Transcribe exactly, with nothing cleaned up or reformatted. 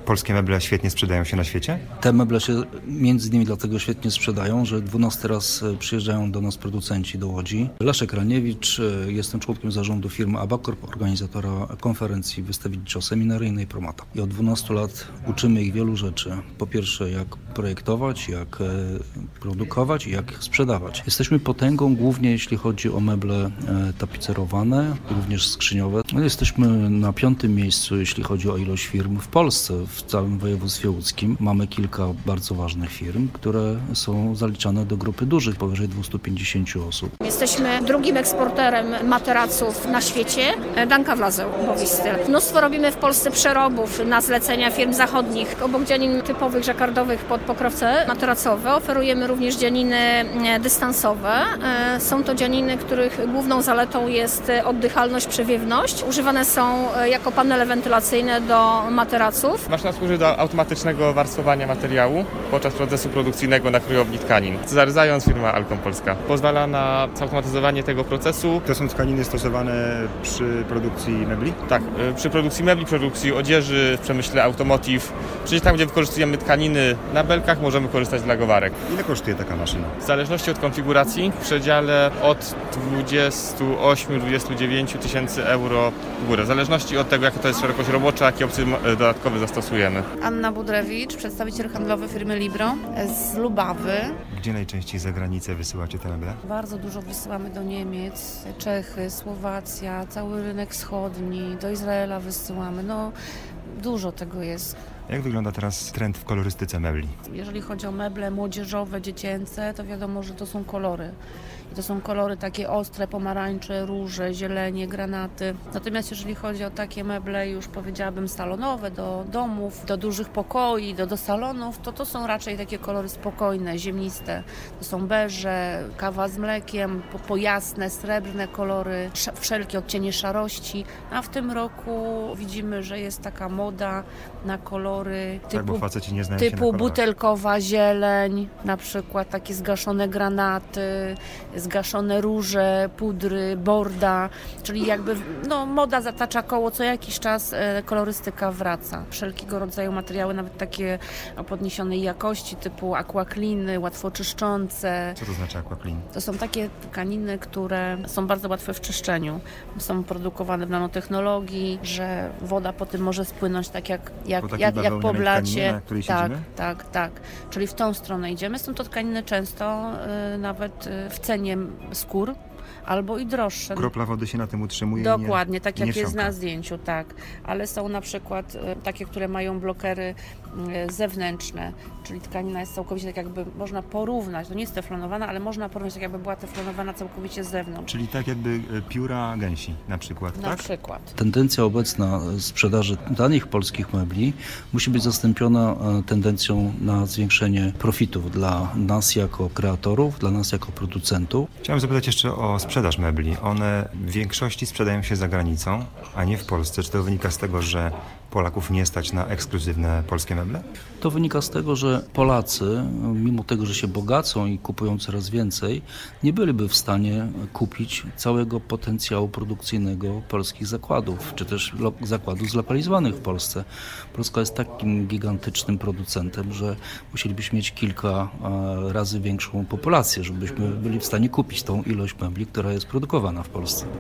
polskie meble świetnie sprzedają się na świecie? Te meble się między innymi dlatego świetnie sprzedają, że dwunasty raz przyjeżdżają do nas producenci do Łodzi. Leszek Raniewicz, jestem członkiem zarządu firmy Abacorp, organizatora konferencji wystawienniczo-seminaryjnej Promata. I od dwunastu lat uczymy ich wielu rzeczy. Po pierwsze, jak projektować, jak produkować i jak sprzedawać. Jesteśmy potęgą głównie jeśli chodzi o meble tapicerowane, również skrzyniowe. Jesteśmy na piątym miejscu jeśli chodzi o ilość firm w Polsce, w całym województwie łódzkim. Mamy kilka bardzo ważnych firm, które są zaliczane do grupy dużych, powyżej dwieście pięćdziesiąt osób. Jesteśmy drugim eksporterem materaców na świecie. Danka Wlazeł, Bowi Styl. Mnóstwo robimy w Polsce przerobów na zlecenia firm zachodnich. Obok dzianin typowych, żakardowych pod pokrowce materacowe oferujemy również dzianiny dystansowe. Są to dzianiny, których główną zaletą jest oddychalność, przewiewność. Używane są jako panele wentylacyjne do materaców. Maszyna służy do automatycznego warstwowania materiału podczas procesu produkcyjnego na krojowni tkanin. Zaryzając firma Alcom Polska. Pozwala na zautomatyzowanie tego procesu. To są tkaniny stosowane przy produkcji mebli? Tak, przy produkcji mebli, produkcji odzieży, w przemyśle automotive, czyli tam, gdzie wykorzystujemy tkaniny na belkach, możemy korzystać z lagowarek. Ile kosztuje taka maszyna? W zależności od konfiguracji w przedziale od dwudziestu ośmiu do dwudziestu dziewięciu tysięcy euro w górę. W zależności od tego, jaka to jest szerokość robocza, jakie opcje dodatkowe zastosujemy. Anna Budrewicz, przedstawiciel handlowy firmy Libro z Lubawy. Gdzie najczęściej za granicę wysyłacie te meble? Bardzo dużo wysyłamy do Niemiec, Czechy, Słowacja, cały rynek wschodni, do Izraela wysyłamy. No, dużo tego jest. Jak wygląda teraz trend w kolorystyce mebli? Jeżeli chodzi o meble młodzieżowe, dziecięce, to wiadomo, że to są kolory. I to są kolory takie ostre, pomarańcze, róże, zielenie, granaty. Natomiast jeżeli chodzi o takie meble już powiedziałabym salonowe, do domów, do dużych pokoi, do, do salonów, to to są raczej takie kolory spokojne, ziemniste. To są beże, kawa z mlekiem, po, po jasne, srebrne kolory, sz- wszelkie odcienie szarości. A w tym roku widzimy, że jest taka moda na kolory typu, tak, bo faceci nie znają typu się na butelkowa zieleń, na przykład takie zgaszone granaty, zgaszone róże, pudry, borda, czyli jakby no, moda zatacza koło, co jakiś czas e, kolorystyka wraca. Wszelkiego rodzaju materiały, nawet takie o podniesionej jakości, typu aquakliny, łatwo czyszczące. Co to znaczy aquaklin? To są takie tkaniny, które są bardzo łatwe w czyszczeniu. Są produkowane w nanotechnologii, że woda po tym może spłynąć tak jak, jak, jak, jak po blacie. Na której tak, siedzimy? tak, tak. Czyli w tą stronę idziemy. Są to tkaniny często y, nawet y, w cenie skór, albo i droższe. Kropla wody się na tym utrzymuje. Dokładnie, nie, tak nie jak jest wsiąka. na zdjęciu, tak. Ale są na przykład y, takie, które mają blokery y, zewnętrzne, czyli tkanina jest całkowicie tak jakby, można porównać, to nie jest teflonowana, ale można porównać tak jakby była teflonowana całkowicie z zewnątrz. Czyli tak jakby pióra gęsi na przykład, Na tak? przykład. Tendencja obecna sprzedaży tanich polskich mebli musi być zastąpiona tendencją na zwiększenie profitów dla nas jako kreatorów, dla nas jako producentów. Chciałem zapytać jeszcze o sprzedaż mebli. One w większości sprzedają się za granicą, a nie w Polsce. Czy to wynika z tego, że Polaków nie stać na ekskluzywne polskie meble? To wynika z tego, że Polacy, mimo tego, że się bogacą i kupują coraz więcej, nie byliby w stanie kupić całego potencjału produkcyjnego polskich zakładów, czy też lo- zakładów zlokalizowanych w Polsce. Polska jest takim gigantycznym producentem, że musielibyśmy mieć kilka e, razy większą populację, żebyśmy byli w stanie kupić tą ilość mebli, która jest produkowana w Polsce.